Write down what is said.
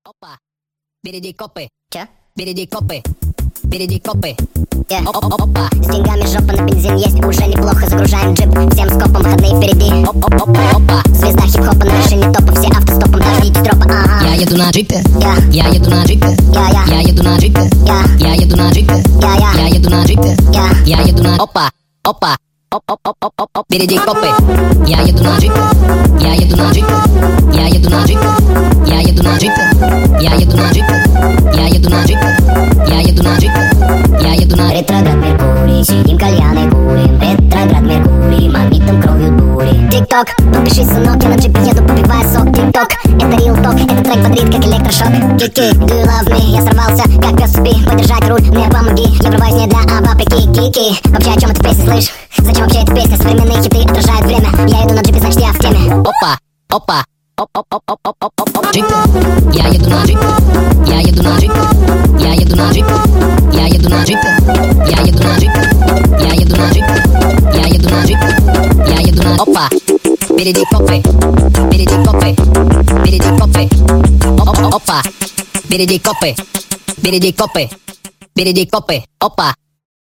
Опа, впереди копы. Чё? Впереди копы. Впереди копы. Опа, с деньгами жопа на бензин есть, уже неплохо, загружаем джип. Всем скопом выходные впереди. Опа, Звезда хип-хопа на вершине топа, все автостопом, дождитесь дропа. я еду на джипе. Я еду на джипе. Я еду на джипе. Я еду на джипе. Я еду на джипе. Я еду на... Опа, впереди копы. Я еду на джипе. Я еду на джипе. Я еду на джипе. Я еду на джипе. Я еду на джипе. Я еду на джипе. Я еду на джипе. Я еду на... Ретроград Меркурий, сидим кальяны курим. Ретроград Меркурий, мамитом кровью дурим. Тик-ток, подпишись, сынок, я на джипе еду, попивая сок. Тик-ток, это real talk, этот трек бодрит, как электрошок. Кики, do you love me? Я сорвался, как пес цепи, подержать руль, мне помоги. Я врываюсь не для абаприки, кики. Вообще, о чем эта песня, слышь? Зачем вообще эта песня? Современные хиты отражают время. Я еду на джипе, значит я в теме. Опа, джипе. Я еду на джипе. Я еду на джипе. Я еду на джипе. Я еду на джипе. Я еду на джипе. Я еду на джипе. Я еду на джипе. Я еду на... Опа, впереди копы. Впереди копы. Впереди копы. Опа, впереди копы. Впереди копы. Впереди копы. Опа.